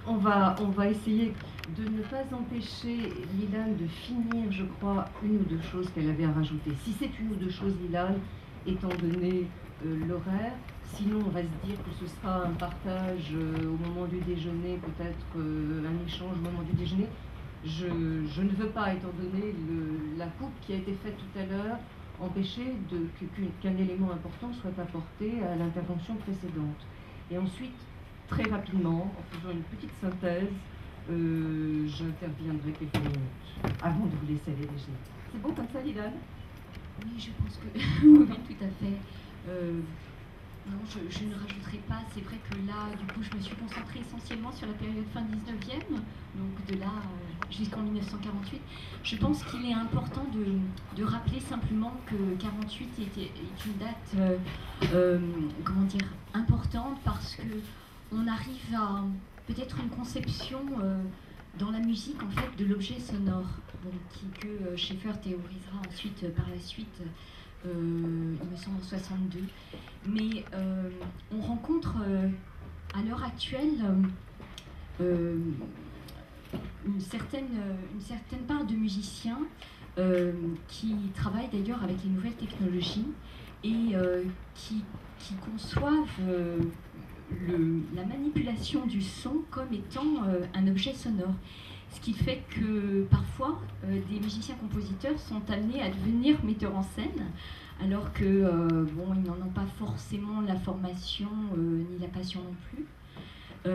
on va essayer de ne pas empêcher Lilan de finir, je crois, une ou deux choses qu'elle avait à rajouter. Si c'est une ou deux choses, Lilan, étant donné l'horaire, sinon on va se dire que ce sera un partage au moment du déjeuner, peut-être un échange au moment du déjeuner. Je ne veux pas, étant donné la coupe qui a été faite tout à l'heure, empêcher qu'un élément important soit apporté à l'intervention précédente. Et ensuite, très rapidement, en faisant une petite synthèse, j'interviendrai quelques minutes avant de vous laisser aller déjeuner. C'est bon comme ça, Lilan? Oui, je pense que oui, tout à fait. Non, je ne rajouterai pas. C'est vrai que là, du coup, je me suis concentrée essentiellement sur la période fin 19e, donc de là jusqu'en 1948. Je pense qu'il est important de rappeler simplement que 48 est une date, comment dire, importante parce que on arrive à peut-être une conception dans la musique en fait de l'objet sonore, donc que Schaeffer théorisera ensuite par la suite. Il me semble en 62. Mais on rencontre à l'heure actuelle une certaine part de musiciens qui travaillent d'ailleurs avec les nouvelles technologies et qui conçoivent la manipulation du son comme étant un objet sonore. Ce qui fait que parfois, des musiciens-compositeurs sont amenés à devenir metteurs en scène, alors que bon, ils n'en ont pas forcément la formation ni la passion non plus.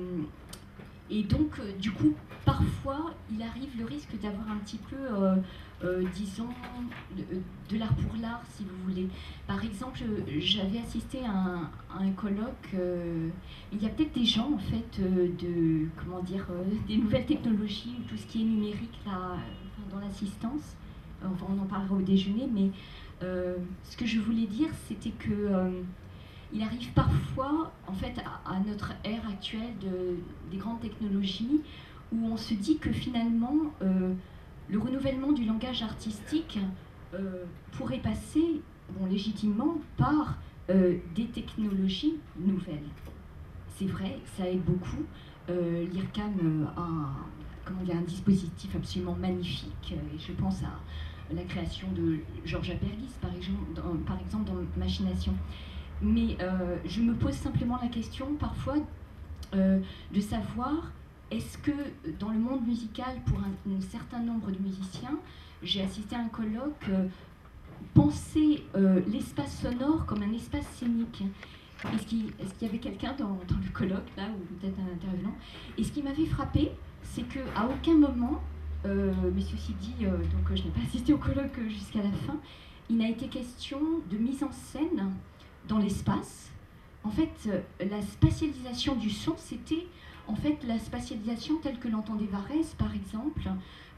Et donc, du coup, parfois, il arrive le risque d'avoir un petit peu, disons, de l'art pour l'art, si vous voulez. Par exemple, j'avais assisté à un colloque. Il y a peut-être des gens, en fait, comment dire, des nouvelles technologies, tout ce qui est numérique, là, dans l'assistance. Enfin, on en parlera au déjeuner, mais ce que je voulais dire, c'était que il arrive parfois, en fait, à notre ère actuelle des grandes technologies, où on se dit que finalement, le renouvellement du langage artistique pourrait passer, bon, légitimement, par des technologies nouvelles. C'est vrai, ça aide beaucoup. L'IRCAM a un dispositif absolument magnifique, et je pense à la création de Georges Apergis, par exemple, dans Machination. Mais je me pose simplement la question parfois de savoir est-ce que dans le monde musical, pour un certain nombre de musiciens, j'ai assisté à un colloque, penser l'espace sonore comme un espace scénique. Est-ce qu'il y avait quelqu'un dans le colloque, là, ou peut-être un intervenant? Et ce qui m'avait frappé, c'est qu'à aucun moment, mais ceci dit, donc je n'ai pas assisté au colloque jusqu'à la fin, il n'a été question de mise en scène dans l'espace. En fait, la spatialisation du son, c'était en fait la spatialisation telle que l'entendait Varèse, par exemple,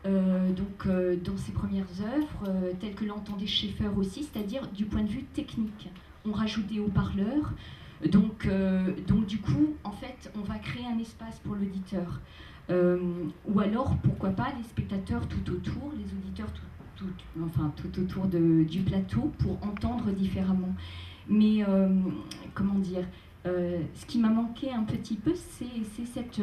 dans ses premières œuvres, telle que l'entendait Schaeffer aussi, c'est-à-dire du point de vue technique. On rajoute des haut-parleurs, donc du coup, en fait, on va créer un espace pour l'auditeur. Ou alors, pourquoi pas, les spectateurs tout autour, les auditeurs tout autour du plateau pour entendre différemment. Mais, comment dire, ce qui m'a manqué un petit peu, c'est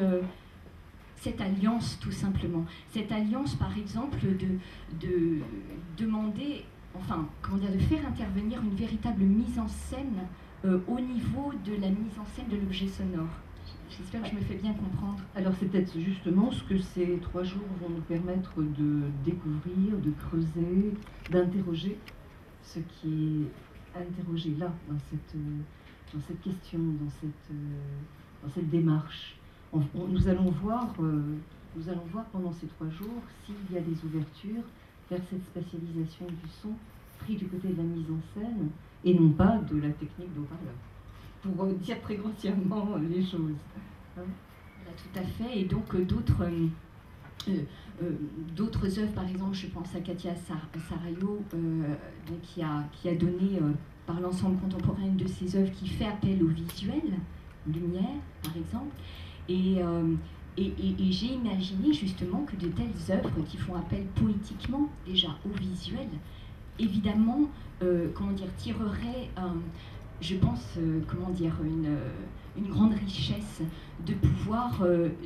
cette alliance, tout simplement. Cette alliance, par exemple, de demander, enfin, comment dire, de faire intervenir une véritable mise en scène au niveau de la mise en scène de l'objet sonore. J'espère que je me fais bien comprendre. Alors c'est peut-être justement ce que ces 3 jours vont nous permettre de découvrir, de creuser, d'interroger ce qui est interrogé là, dans cette question, dans cette démarche. Nous allons voir pendant ces 3 jours s'il y a des ouvertures vers cette spatialisation du son pris du côté de la mise en scène et non pas de la technique d'haut-parleur, pour dire très grossièrement les choses. Là, tout à fait. Et donc d'autres œuvres, par exemple, je pense à Katia Sarayo, qui a donné par l'ensemble contemporain une de ses œuvres qui fait appel au visuel, Lumière, par exemple. Et j'ai imaginé justement que de telles œuvres qui font appel poétiquement déjà au visuel, évidemment, tireraient je pense, comment dire, une grande richesse de pouvoir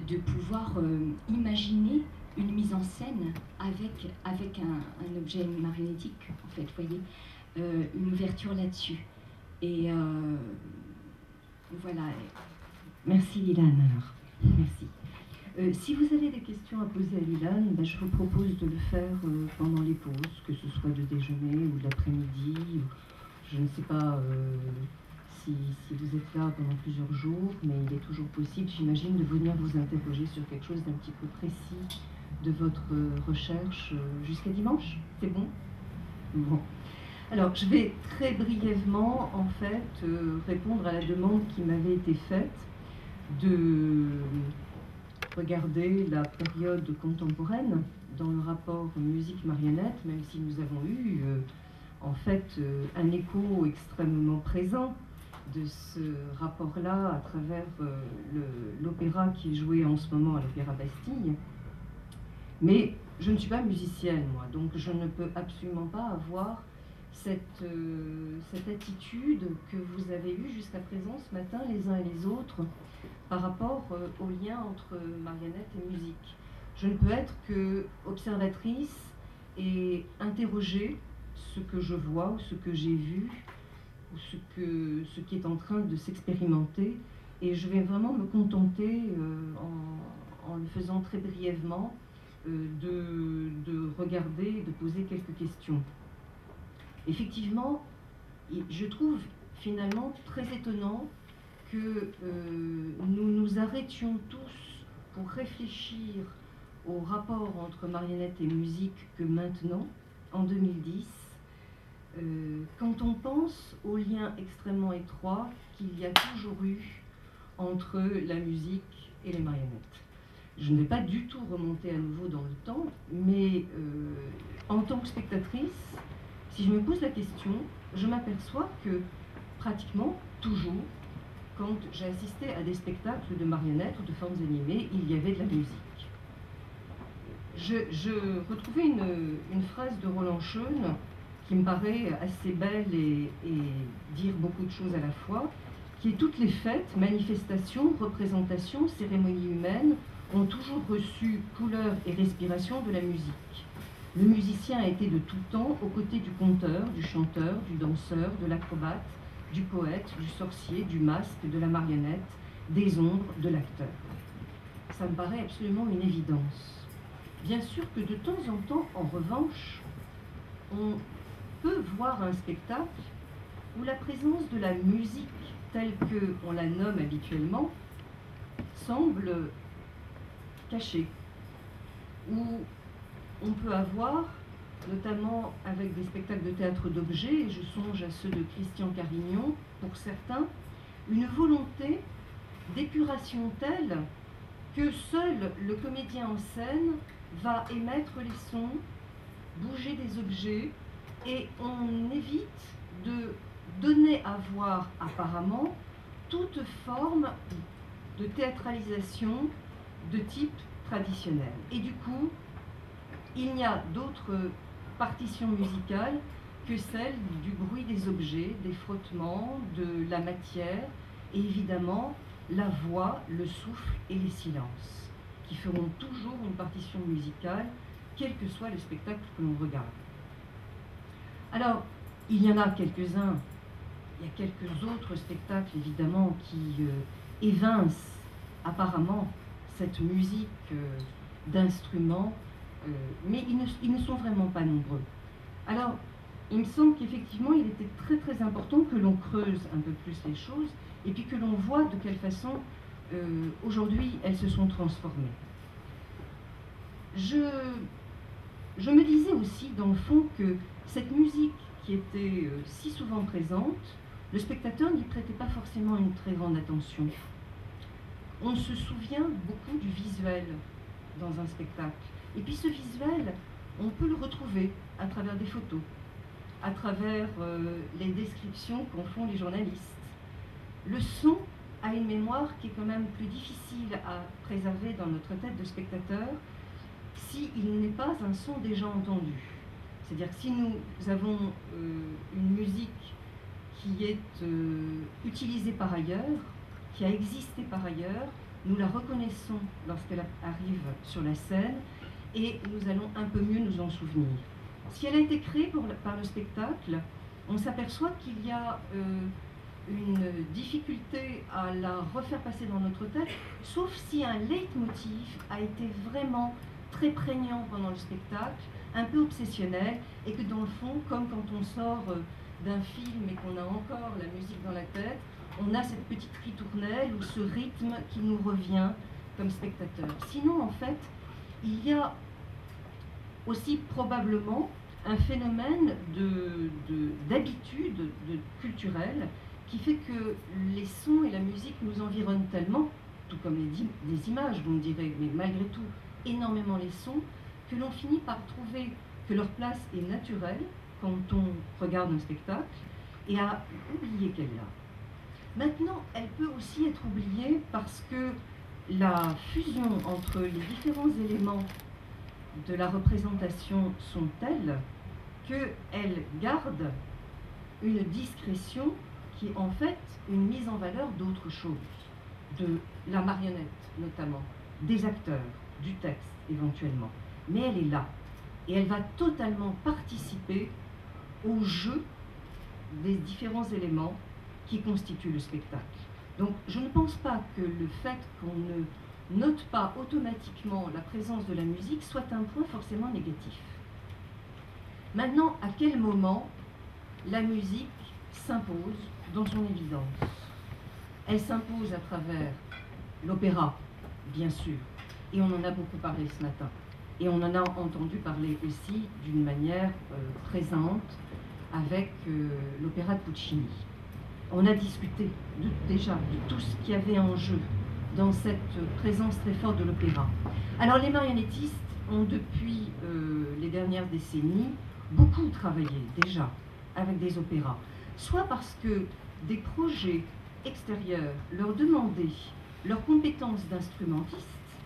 imaginer une mise en scène avec un objet marionnettique, en fait, vous voyez, une ouverture là-dessus. Et voilà. Merci Lilane alors. Merci. Si vous avez des questions à poser à Lilane, ben, je vous propose de le faire pendant les pauses, que ce soit de déjeuner ou de l'après-midi. Je ne sais pas si vous êtes là pendant plusieurs jours, mais il est toujours possible, j'imagine, de venir vous interroger sur quelque chose d'un petit peu précis de votre recherche jusqu'à dimanche. C'est bon? Bon. Alors, je vais très brièvement, en fait, répondre à la demande qui m'avait été faite de regarder la période contemporaine dans le rapport musique-marionnette, même si nous avons eu, en fait, un écho extrêmement présent de ce rapport-là à travers l'opéra qui est joué en ce moment à l'Opéra Bastille. Mais je ne suis pas musicienne, moi, donc je ne peux absolument pas avoir cette attitude que vous avez eue jusqu'à présent ce matin, les uns et les autres, par rapport au lien entre marionnette et musique. Je ne peux être que observatrice et interroger ce que je vois, ou ce que j'ai vu, ou ce qui est en train de s'expérimenter. Et je vais vraiment me contenter, en le faisant très brièvement, de regarder, de poser quelques questions. Effectivement, je trouve finalement très étonnant que nous nous arrêtions tous pour réfléchir au rapport entre marionnette et musique que maintenant, en 2010, quand on pense au lien extrêmement étroit qu'il y a toujours eu entre la musique et les marionnettes. Je ne vais pas du tout remonter à nouveau dans le temps, mais en tant que spectatrice, si je me pose la question, je m'aperçois que pratiquement toujours, quand j'ai assisté à des spectacles de marionnettes ou de formes animées, il y avait de la musique. Je retrouvais une phrase de Roland Schoen qui me paraît assez belle et dire beaucoup de choses à la fois, qui est: toutes les fêtes, manifestations, représentations, cérémonies humaines ont toujours reçu couleur et respiration de la musique. Le musicien a été de tout temps aux côtés du conteur, du chanteur, du danseur, de l'acrobate, du poète, du sorcier, du masque, de la marionnette, des ombres, de l'acteur. Ça me paraît absolument une évidence. Bien sûr que de temps en temps, en revanche, on peut voir un spectacle où la présence de la musique, telle qu'on la nomme habituellement, semble cachée, où on peut avoir, notamment avec des spectacles de théâtre d'objets, et je songe à ceux de Christian Carignon, pour certains, une volonté d'épuration telle que seul le comédien en scène va émettre les sons, bouger des objets, et on évite de donner à voir apparemment toute forme de théâtralisation de type traditionnel. Et du coup, il n'y a d'autre partition musicale que celle du bruit des objets, des frottements, de la matière, et évidemment la voix, le souffle et les silences, qui feront toujours une partition musicale, quel que soit le spectacle que l'on regarde. Alors, il y en a quelques-uns, il y a quelques autres spectacles évidemment qui évincent apparemment cette musique d'instruments, mais ils ne sont vraiment pas nombreux. Alors, il me semble qu'effectivement, il était très très important que l'on creuse un peu plus les choses, et puis que l'on voit de quelle façon, aujourd'hui, elles se sont transformées. Je me disais aussi, dans le fond, que cette musique qui était si souvent présente, le spectateur n'y prêtait pas forcément une très grande attention. On se souvient beaucoup du visuel dans un spectacle. Et puis ce visuel, on peut le retrouver à travers des photos, à travers les descriptions qu'en font les journalistes. Le son a une mémoire qui est quand même plus difficile à préserver dans notre tête de spectateur s'il n'est pas un son déjà entendu. C'est-à-dire que si nous avons une musique qui est utilisée par ailleurs, qui a existé par ailleurs. Nous la reconnaissons lorsqu'elle arrive sur la scène et nous allons un peu mieux nous en souvenir. Si elle a été créée par le spectacle, on s'aperçoit qu'il y a une difficulté à la refaire passer dans notre tête, sauf si un leitmotiv a été vraiment très prégnant pendant le spectacle, un peu obsessionnel, et que dans le fond, comme quand on sort d'un film et qu'on a encore la musique dans la tête, on a cette petite ritournelle ou ce rythme qui nous revient comme spectateur. Sinon, en fait, il y a aussi probablement un phénomène d'habitude culturelle qui fait que les sons et la musique nous environnent tellement, tout comme les images, vous me direz, mais malgré tout, énormément les sons, que l'on finit par trouver que leur place est naturelle quand on regarde un spectacle et à oublier qu'elle est là. Maintenant, elle peut aussi être oubliée parce que la fusion entre les différents éléments de la représentation sont telles qu'elle garde une discrétion qui est en fait une mise en valeur d'autre chose, de la marionnette notamment, des acteurs, du texte éventuellement. Mais elle est là et elle va totalement participer au jeu des différents éléments qui constituent le spectacle. Donc je ne pense pas que le fait qu'on ne note pas automatiquement la présence de la musique soit un point forcément négatif. Maintenant, à quel moment la musique s'impose dans son évidence? Elle s'impose à travers l'opéra, bien sûr, et on en a beaucoup parlé ce matin. Et on en a entendu parler aussi d'une manière présente avec l'opéra de Puccini. On a discuté déjà de tout ce qu'il y avait en jeu dans cette présence très forte de l'opéra. Alors les marionnettistes ont depuis les dernières décennies beaucoup travaillé déjà avec des opéras, soit parce que des projets extérieurs leur demandaient leurs compétences d'instrumentistes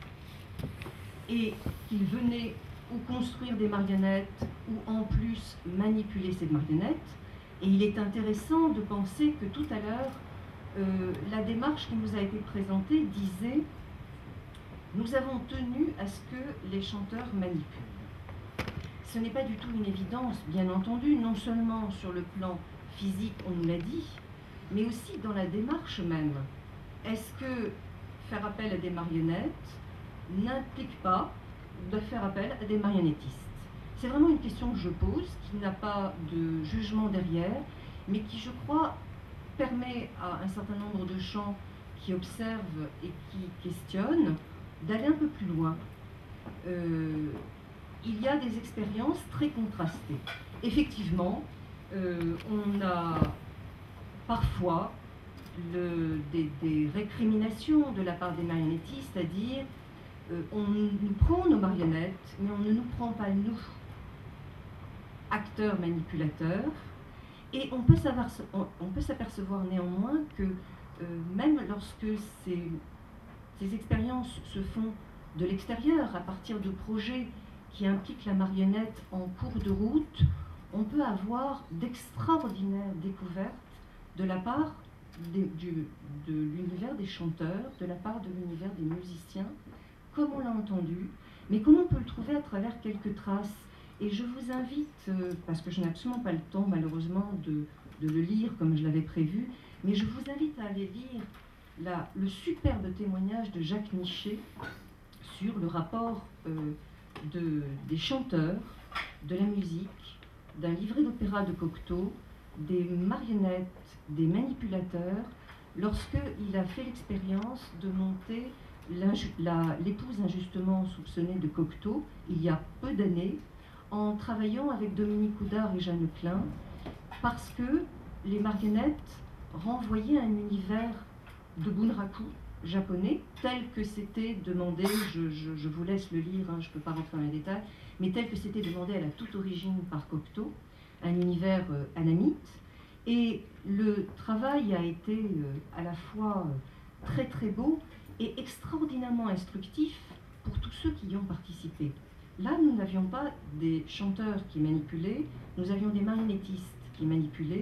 et qu'ils venaient ou construire des marionnettes ou en plus manipuler ces marionnettes. Et il est intéressant de penser que tout à l'heure, la démarche qui nous a été présentée disait « Nous avons tenu à ce que les chanteurs manipulent ». Ce n'est pas du tout une évidence, bien entendu, non seulement sur le plan physique, on nous l'a dit, mais aussi dans la démarche même. Est-ce que faire appel à des marionnettes n'implique pas de faire appel à des marionnettistes? C'est vraiment une question que je pose, qui n'a pas de jugement derrière, mais qui, je crois, permet à un certain nombre de gens qui observent et qui questionnent d'aller un peu plus loin. Il y a des expériences très contrastées. Effectivement, on a parfois des récriminations de la part des marionnettistes, c'est-à-dire on nous prend nos marionnettes, mais on ne nous prend pas nous, acteurs manipulateurs, et on peut s'apercevoir néanmoins que même lorsque ces expériences se font de l'extérieur, à partir de projets qui impliquent la marionnette en cours de route, on peut avoir d'extraordinaires découvertes de la part de l'univers des chanteurs, de la part de l'univers des musiciens, comme on l'a entendu, mais comme on peut le trouver à travers quelques traces. Et je vous invite, parce que je n'ai absolument pas le temps malheureusement de le lire comme je l'avais prévu, mais je vous invite à aller lire le superbe témoignage de Jacques Nichet sur le rapport des chanteurs, de la musique, d'un livret d'opéra de Cocteau, des marionnettes, des manipulateurs, lorsqu'il a fait l'expérience de monter l'épouse injustement soupçonnée de Cocteau, il y a peu d'années, en travaillant avec Dominique Oudard et Jeanne Klein, parce que les marionnettes renvoyaient à un univers de bunraku japonais, tel que c'était demandé, je vous laisse le lire, hein, je ne peux pas rentrer dans les détails, mais tel que c'était demandé à la toute origine par Cocteau, un univers anamite. Et le travail a été à la fois très très beau et extraordinairement instructif pour tous ceux qui y ont participé. Là, nous n'avions pas des chanteurs qui manipulaient, nous avions des marionnettistes qui manipulaient,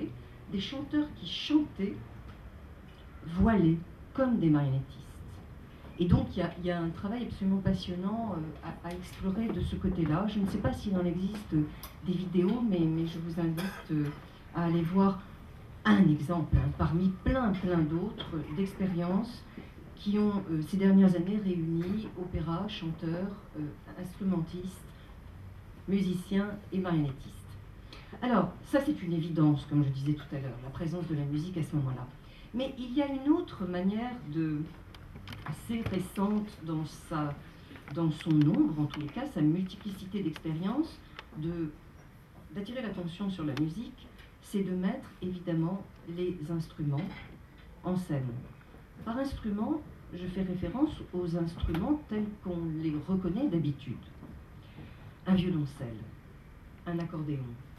des chanteurs qui chantaient voilés comme des marionnettistes. Et donc il y a un travail absolument passionnant à explorer de ce côté-là. Je ne sais pas s'il en existe des vidéos, mais je vous invite à aller voir un exemple parmi plein d'autres d'expériences qui ont ces dernières années réuni opéra, chanteurs, instrumentistes, musiciens et marionnettistes. Alors, ça c'est une évidence, comme je disais tout à l'heure, la présence de la musique à ce moment-là. Mais il y a une autre manière assez récente dans son nombre, en tous les cas, sa multiplicité d'expériences, d'attirer l'attention sur la musique, c'est de mettre évidemment les instruments en scène. Par instrument, je fais référence aux instruments tels qu'on les reconnaît d'habitude. Un violoncelle, un accordéon,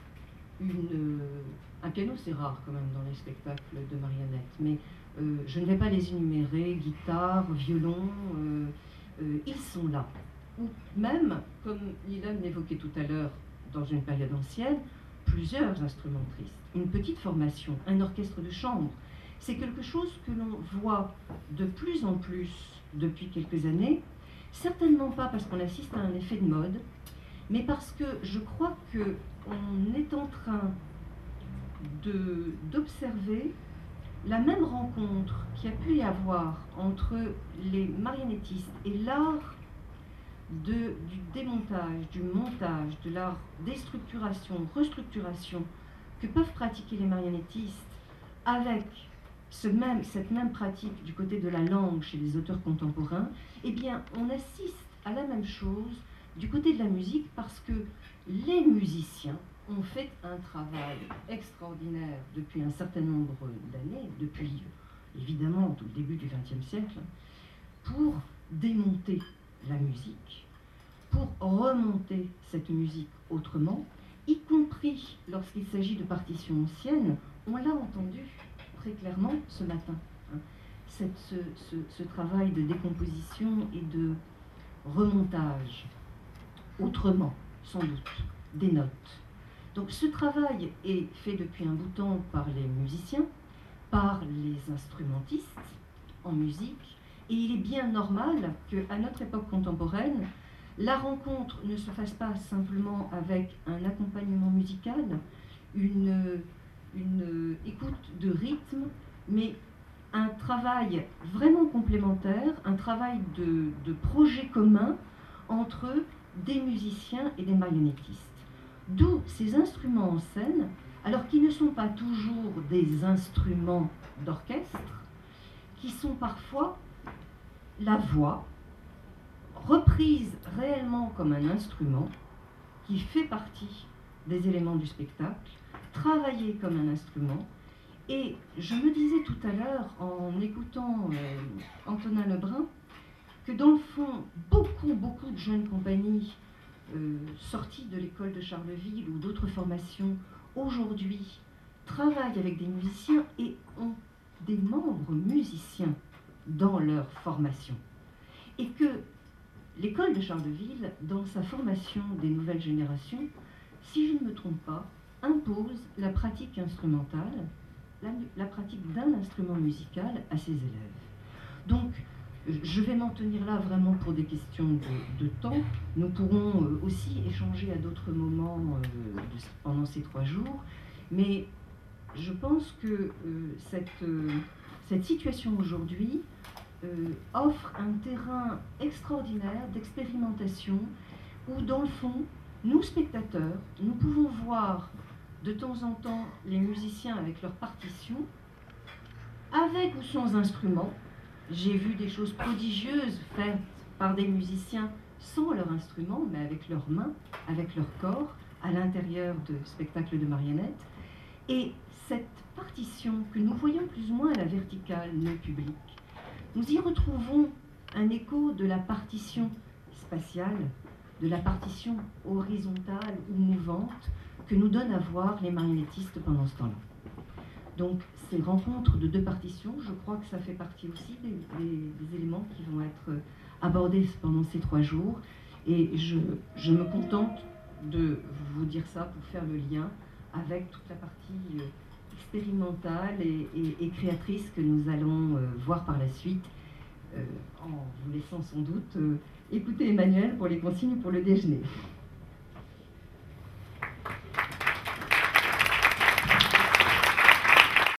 un piano, c'est rare quand même dans les spectacles de marionnettes, mais je ne vais pas les énumérer, guitare, violon, ils sont là. Ou même, comme Lilan l'évoquait tout à l'heure dans une période ancienne, plusieurs instrumentistes, une petite formation, un orchestre de chambre. C'est quelque chose que l'on voit de plus en plus depuis quelques années, certainement pas parce qu'on assiste à un effet de mode, mais parce que je crois qu'on est en train d'observer la même rencontre qu'il y a pu y avoir entre les marionnettistes et l'art du démontage, du montage, de l'art déstructuration, restructuration que peuvent pratiquer les marionnettistes avec cette même pratique du côté de la langue chez les auteurs contemporains. Eh bien, on assiste à la même chose du côté de la musique parce que les musiciens ont fait un travail extraordinaire depuis un certain nombre d'années, depuis évidemment tout le début du XXe siècle, pour démonter la musique, pour remonter cette musique autrement, y compris lorsqu'il s'agit de partitions anciennes. On l'a entendu très clairement ce matin, hein, ce travail de décomposition et de remontage autrement, sans doute, des notes. Donc ce travail est fait depuis un bout de temps par les musiciens, par les instrumentistes en musique, et il est bien normal qu'à notre époque contemporaine, la rencontre ne se fasse pas simplement avec un accompagnement musical, une écoute de rythme, mais un travail vraiment complémentaire, un travail de projet commun entre des musiciens et des marionnettistes. D'où ces instruments en scène, alors qu'ils ne sont pas toujours des instruments d'orchestre, qui sont parfois la voix, reprise réellement comme un instrument, qui fait partie des éléments du spectacle, travaillée comme un instrument. Et je me disais tout à l'heure, en écoutant Antonin Lebrun, que dans le fond, beaucoup de jeunes compagnies sorties de l'école de Charleville ou d'autres formations, aujourd'hui, travaillent avec des musiciens et ont des membres musiciens dans leur formation. Et que l'école de Charleville, dans sa formation des nouvelles générations, si je ne me trompe pas, impose la pratique instrumentale, la pratique d'un instrument musical à ses élèves. Donc, je vais m'en tenir là vraiment pour des questions de temps. Nous pourrons aussi échanger à d'autres moments pendant ces 3 jours. Mais je pense que cette situation aujourd'hui offre un terrain extraordinaire d'expérimentation où, dans le fond, nous, spectateurs, nous pouvons voir de temps en temps les musiciens avec leurs partitions, avec ou sans instrument. J'ai vu des choses prodigieuses faites par des musiciens sans leur instrument, mais avec leurs mains, avec leur corps, à l'intérieur de spectacles de marionnettes. Et cette partition que nous voyons plus ou moins à la verticale, nos publics, nous y retrouvons un écho de la partition spatiale, de la partition horizontale ou mouvante que nous donnent à voir les marionnettistes pendant ce temps-là. Donc ces rencontres de 2 partitions, je crois que ça fait partie aussi des éléments qui vont être abordés pendant ces 3 jours. Et je me contente de vous dire ça pour faire le lien avec toute la partie expérimentale et créatrice que nous allons voir par la suite, en vous laissant sans doute écouter Emmanuel pour les consignes pour le déjeuner.